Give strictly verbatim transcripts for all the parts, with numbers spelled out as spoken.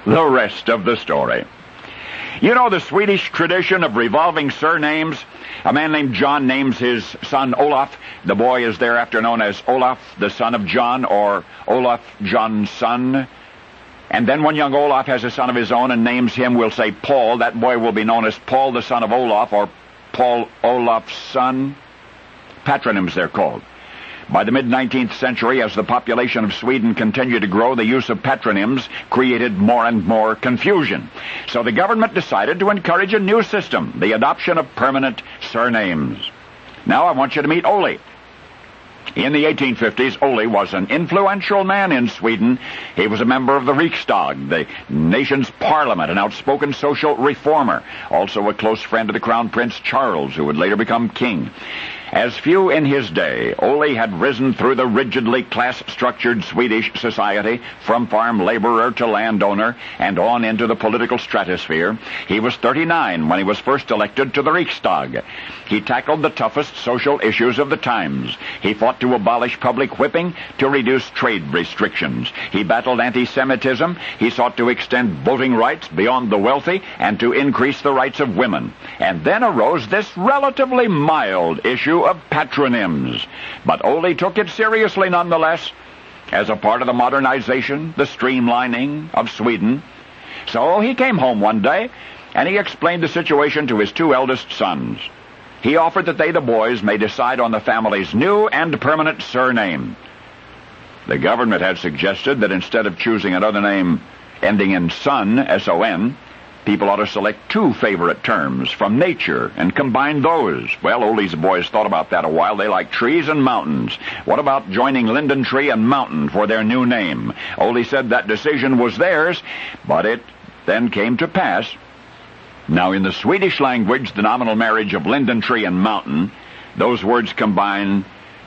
the rest of the story. You know the Swedish tradition of revolving surnames? A man named John names his son Olaf. The boy is thereafter known as Olaf, the son of John, or Olaf, John's son. And then when young Olaf has a son of his own and names him, we'll say Paul. That boy will be known as Paul, the son of Olaf, or Paul, Olaf's son. Patronyms, they're called. By the mid-nineteenth century, as the population of Sweden continued to grow, the use of patronyms created more and more confusion. So the government decided to encourage a new system, the adoption of permanent surnames. Now I want you to meet Ole. In the eighteen fifties, Ole was an influential man in Sweden. He was a member of the Riksdag, the nation's parliament, an outspoken social reformer, also a close friend of the Crown Prince Charles, who would later become king. As few in his day, Ole had risen through the rigidly class-structured Swedish society, from farm laborer to landowner, and on into the political stratosphere. He was thirty-nine when he was first elected to the Riksdag. He tackled the toughest social issues of the times. He fought to abolish public whipping, to reduce trade restrictions. He battled anti-Semitism. He sought to extend voting rights beyond the wealthy and to increase the rights of women. And then arose this relatively mild issue of patronyms. But Ole took it seriously nonetheless, as a part of the modernization, the streamlining of Sweden. So he came home one day, and he explained the situation to his two eldest sons. He offered that they, the boys, may decide on the family's new and permanent surname. The government had suggested that instead of choosing another name ending in son, S O N, people ought to select two favorite terms from nature and combine those. Well, Ole's boys thought about that a while. They like trees and mountains. What about joining Linden Tree and Mountain for their new name? Ole said that decision was theirs, but it then came to pass. Now, in the Swedish language, the nominal marriage of Linden Tree and Mountain, those words combine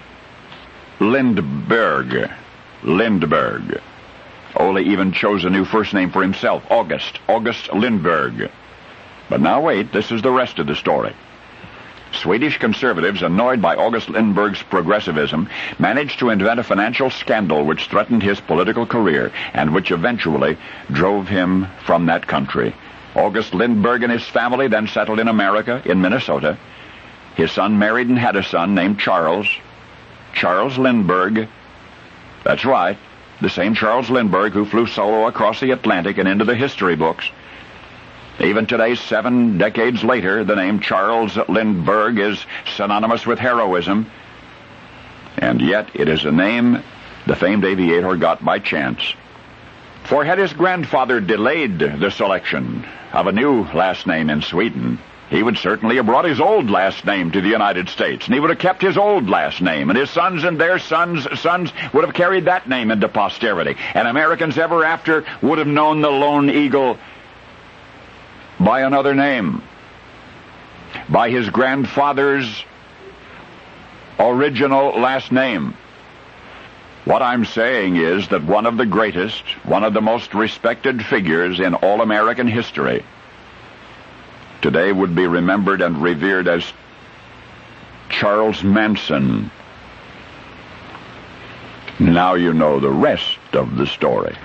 Lindberg. Lindberg. Ole even chose a new first name for himself, August, August Lindberg. But now wait, this is the rest of the story. Swedish conservatives, annoyed by August Lindberg's progressivism, managed to invent a financial scandal which threatened his political career and which eventually drove him from that country. August Lindberg and his family then settled in America, in Minnesota. His son married and had a son named Charles. Charles Lindberg. That's right. The same Charles Lindbergh who flew solo across the Atlantic and into the history books. Even today, seven decades later, the name Charles Lindbergh is synonymous with heroism. And yet it is a name the famed aviator got by chance. For had his grandfather delayed the selection of a new last name in Sweden, he would certainly have brought his old last name to the United States, and he would have kept his old last name, and his sons and their sons' sons would have carried that name into posterity, and Americans ever after would have known the Lone Eagle by another name, by his grandfather's original last name. What I'm saying is that one of the greatest, one of the most respected figures in all American history today would be remembered and revered as Charles Manson. Now you know the rest of the story.